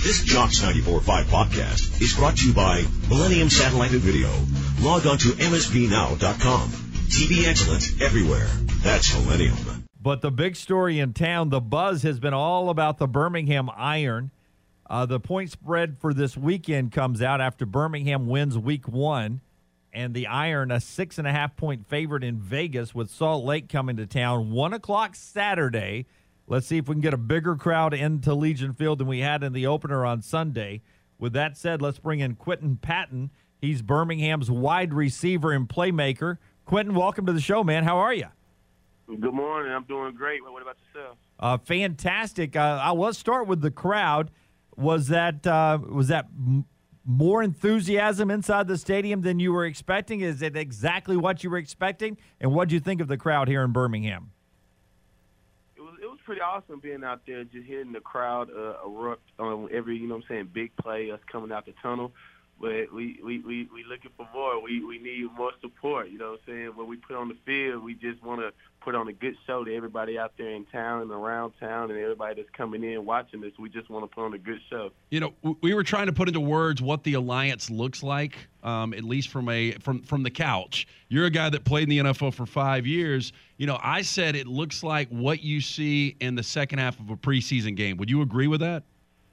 This Jocks 94.5 podcast is brought to you by Millennium Satellite and Video. Log on to msvnow.com. TV excellence everywhere. That's Millennium. But the big story in town, the buzz has been all about the Birmingham Iron. The point spread for this weekend comes out after Birmingham wins week 1. And the Iron, a 6.5-point favorite in Vegas with Salt Lake coming to town. 1 o'clock Saturday. Let's see if we can get a bigger crowd into Legion Field than we had in the opener on Sunday. With that said, let's bring in Quinton Patton. He's Birmingham's wide receiver and playmaker. Quinton, welcome to the show, man. How are you? Good morning. I'm doing great. What about yourself? Fantastic. Let's start with the crowd. Was that more enthusiasm inside the stadium than you were expecting? Is it exactly what you were expecting? And what do you think of the crowd here in Birmingham? It was pretty awesome being out there, just hearing the crowd erupt on every, big play, us coming out the tunnel. But we looking for more. We need more support, When we put on the field, we just want to put on a good show to everybody out there in town and around town and everybody that's coming in watching this. We just want to put on a good show. We were trying to put into words what the Alliance looks like, at least from the couch. You're a guy that played in the NFL for 5 years. I said it looks like what you see in the second half of a preseason game. Would you agree with that?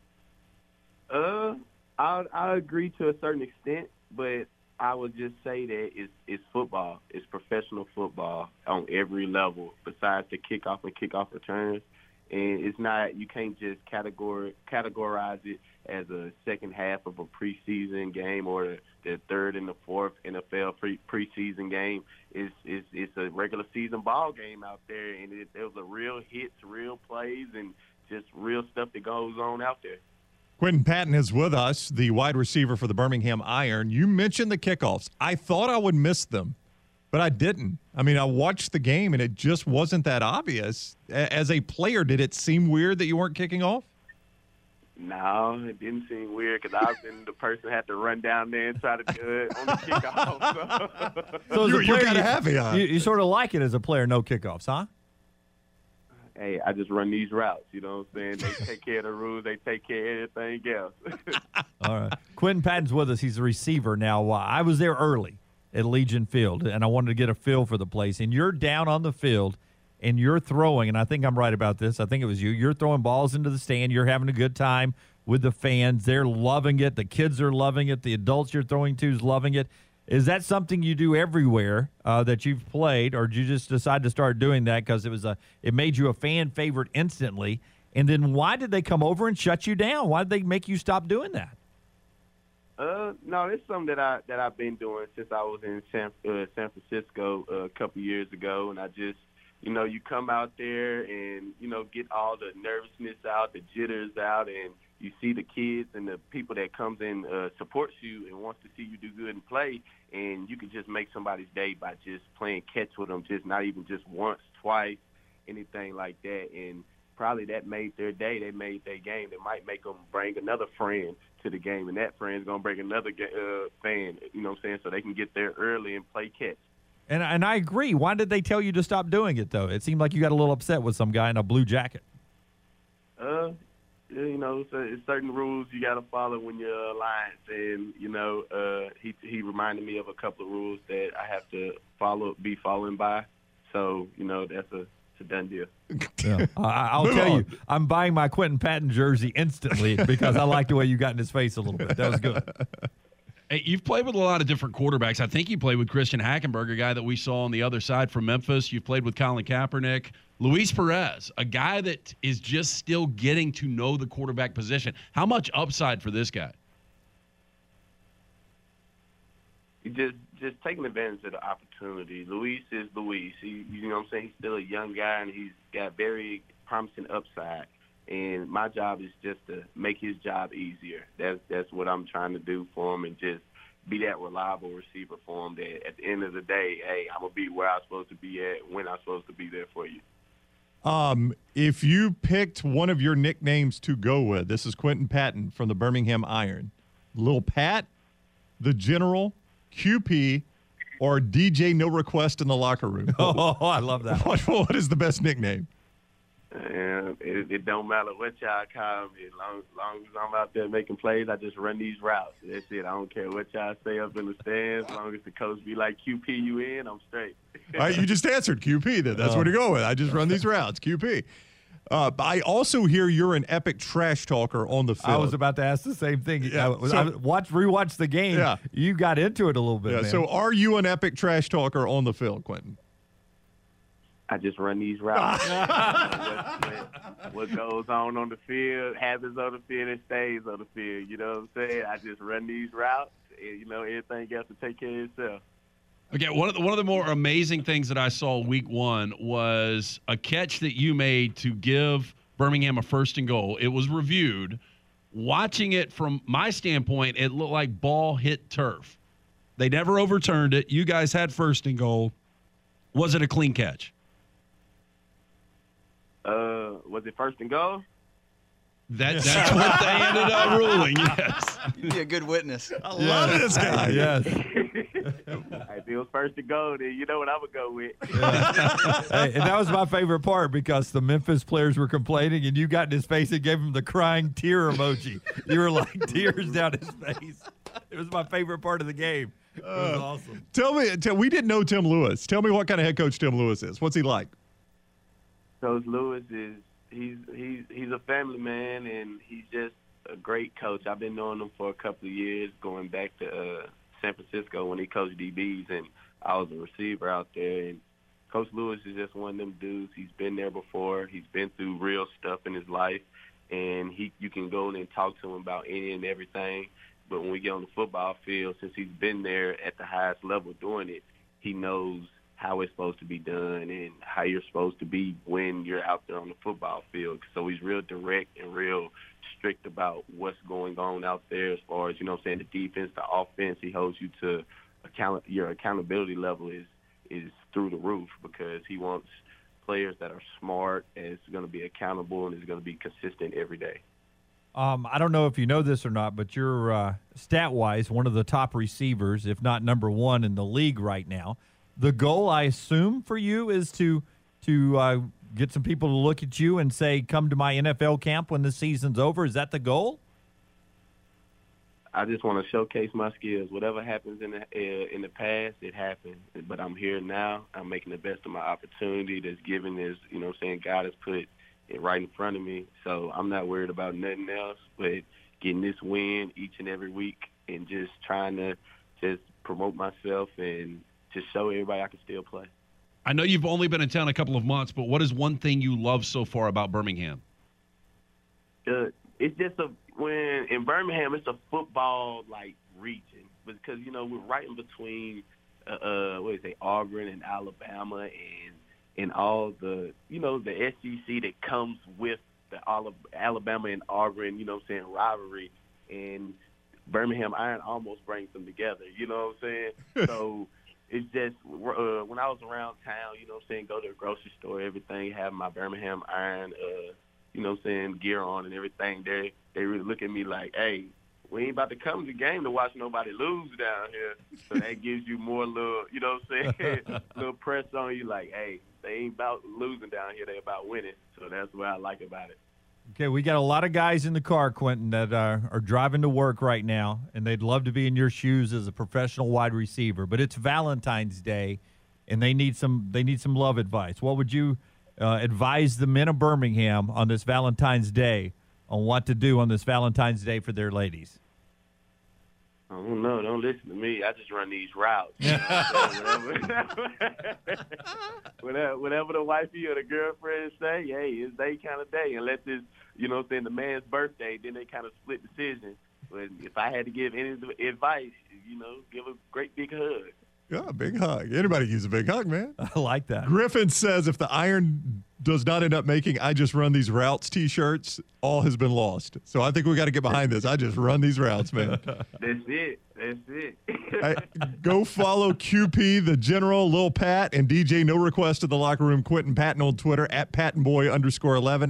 I agree to a certain extent, but I would just say that it's football. It's professional football on every level besides the kickoff and kickoff returns. And it's not, you can't just categorize it as a second half of a preseason game or the third and the fourth NFL preseason game. It's a regular season ball game out there, and there was a real hits, real plays, and just real stuff that goes on out there. Quinton Patton is with us, the wide receiver for the Birmingham Iron. You mentioned the kickoffs. I thought I would miss them, but I didn't. I watched the game, and it just wasn't that obvious. As a player, did it seem weird that you weren't kicking off? No, it didn't seem weird because I was the person that had to run down there and try to do it on the kickoff. So you're kind of happy, huh? You sort of like it as a player, no kickoffs, huh? Hey, I just run these routes, you know what I'm saying? They take care of the rules. They take care of everything else. All right. Quinton Patton's with us. He's a receiver now. I was there early at Legion Field, and I wanted to get a feel for the place. And you're down on the field, and you're throwing, and I think I'm right about this. I think it was you. You're throwing balls into the stand. You're having a good time with the fans. They're loving it. The kids are loving it. The adults you're throwing to is loving it. Is that something you do everywhere that you've played, or did you just decide to start doing that because it made you a fan favorite instantly? And then why did they come over and shut you down? Why did they make you stop doing that? No, it's something that I've been doing since I was in San Francisco a couple years ago, and I just, you come out there and get all the nervousness out, the jitters out, and you see the kids and the people that comes in supports you and wants to see you do good and play, and you can just make somebody's day by just playing catch with them, just not even just once, twice, anything like that. And probably that made their day. They made their game. They might make them bring another friend to the game, and that friend's going to bring another fan, so they can get there early and play catch. And I agree. Why did they tell you to stop doing it, though? It seemed like you got a little upset with some guy in a blue jacket. It's certain rules you got to follow when you're Alliance, and he reminded me of a couple of rules that I have to be following by. So that's a done deal. Yeah. I'll tell you, I'm buying my Quinton Patton jersey instantly because I like the way you got in his face a little bit. That was good. Hey, you've played with a lot of different quarterbacks. I think you played with Christian Hackenberg, a guy that we saw on the other side from Memphis. You've played with Colin Kaepernick. Luis Perez, a guy that is just still getting to know the quarterback position. How much upside for this guy? Just taking advantage of the opportunity. Luis is Luis. He's still a young guy, and he's got very promising upside. And my job is just to make his job easier. That's what I'm trying to do for him, and just be that reliable receiver for him that at the end of the day, hey, I'm going to be where I'm supposed to be at when I'm supposed to be there for you. If you picked one of your nicknames to go with, this is Quinton Patton from the Birmingham Iron. Lil Pat, the General, QP, or DJ No Request in the Locker Room? Oh, I love that. What is the best nickname? And it don't matter what y'all call me. As long as I'm out there making plays, I just run these routes. That's it. I don't care what y'all say up in the stands. As long as the coach be like, QP, you in, I'm straight. All right, you just answered QP then. That's what you're going with. I just run these routes, QP. I also hear you're an epic trash talker on the field. I was about to ask the same thing. Yeah, I rewatch the game. Yeah. You got into it a little bit, man. So are you an epic trash talker on the field, Quentin? I just run these routes. what goes on the field happens on the field and stays on the field. You know what I'm saying? I just run these routes, and, everything else to take care of itself. Okay, one of the more amazing things that I saw week one was a catch that you made to give Birmingham a 1st and goal. It was reviewed. Watching it from my standpoint, it looked like ball hit turf. They never overturned it. You guys had 1st and goal. Was it a clean catch? Was it 1st and goal? That's what they ended up ruling, yes. You'd be a good witness. I love this guy. Yes. If it was 1st and goal, then you know what I would go with. Hey, and that was my favorite part because the Memphis players were complaining, and you got in his face and gave him the crying tear emoji. You were like tears down his face. It was my favorite part of the game. It was awesome. Tell me, we didn't know Tim Lewis. Tell me what kind of head coach Tim Lewis is. What's he like? Coach Lewis he's a family man, and he's just a great coach. I've been knowing him for a couple of years, going back to San Francisco when he coached DBs, and I was a receiver out there. And Coach Lewis is just one of them dudes. He's been there before. He's been through real stuff in his life, and you can go and talk to him about any and everything. But when we get on the football field, since he's been there at the highest level doing it, he knows how it's supposed to be done and how you're supposed to be when you're out there on the football field. So he's real direct and real strict about what's going on out there as far as, the defense, the offense. He holds you to account. Your accountability level is through the roof because he wants players that are smart and is going to be accountable and is going to be consistent every day. I don't know if you know this or not, but you're stat-wise one of the top receivers, if not number one in the league right now. The goal, I assume, for you is to get some people to look at you and say, come to my NFL camp when the season's over. Is that the goal? I just want to showcase my skills. Whatever happens in the past, it happened. But I'm here now. I'm making the best of my opportunity that's given as, God has put it right in front of me. So I'm not worried about nothing else but getting this win each and every week and just trying to just promote myself and just show everybody I can still play. I know you've only been in town a couple of months, but what is one thing you love so far about Birmingham? It's just when in Birmingham, it's a football region because we're right in between Auburn and Alabama and all the the SEC that comes with the Alabama and Auburn rivalry, and Birmingham Iron almost brings them together. You know what I'm saying? So. It's just when I was around town, go to a grocery store, everything, have my Birmingham Iron, gear on and everything. They really look at me like, hey, we ain't about to come to the game to watch nobody lose down here. So that gives you more little, little press on you like, hey, they ain't about losing down here. They about winning. So that's what I like about it. Okay, we got a lot of guys in the car, Quentin, that are driving to work right now, and they'd love to be in your shoes as a professional wide receiver. But it's Valentine's Day, and they need some love advice. What would you advise the men of Birmingham on this Valentine's Day on what to do on this Valentine's Day for their ladies? I don't know. Don't listen to me. I just run these routes. Whatever the wifey or the girlfriend say, hey, it's their kind of day. Unless it's, the man's birthday, then they kind of split decisions. But if I had to give any advice, give a great big hug. Yeah, a big hug. Anybody can use a big hug, man. I like that. Griffin says if the Iron does not end up making I Just Run These Routes T-shirts, all has been lost. So I think we got to get behind this. I just run these routes, man. That's it. Hey, go follow QP, the General, Lil Pat, and DJ No Request in the Locker Room, Quentin Patton on Twitter, @PattonBoy_11,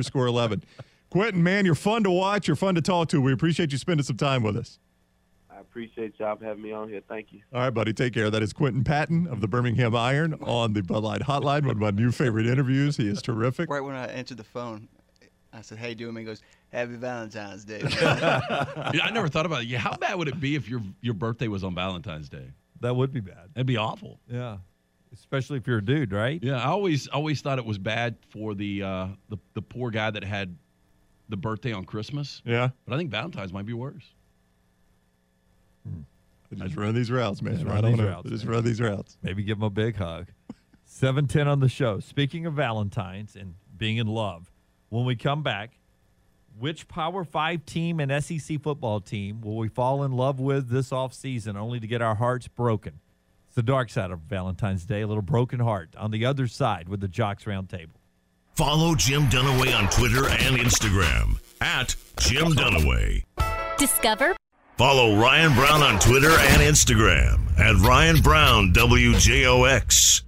@PattonBoy_11. Quentin, man, you're fun to watch. You're fun to talk to. We appreciate you spending some time with us. I appreciate y'all for having me on here. Thank you. All right, buddy. Take care. That is Quentin Patton of the Birmingham Iron on the Bud Light Hotline. One of my new favorite interviews. He is terrific. Right when I answered the phone, I said, "Hey, doing?" He goes, "Happy Valentine's Day." I never thought about it. Yeah, how bad would it be if your birthday was on Valentine's Day? That would be bad. That'd be awful. Yeah. Especially if you're a dude, right? Yeah, I always thought it was bad for the poor guy that had the birthday on Christmas. Yeah. But I think Valentine's might be worse. Just run these routes, man. Just I run don't these know. routes, Just man. run these routes. Maybe give him a big hug. 7:10 on the show. Speaking of Valentine's and being in love, when we come back, which Power 5 team and SEC football team will we fall in love with this offseason only to get our hearts broken? It's the dark side of Valentine's Day, a little broken heart. On the other side with the Jocks Roundtable. Follow Jim Dunaway on Twitter and Instagram @Jim Dunaway. Discover. Follow Ryan Brown on Twitter and Instagram @Ryan Brown WJOX.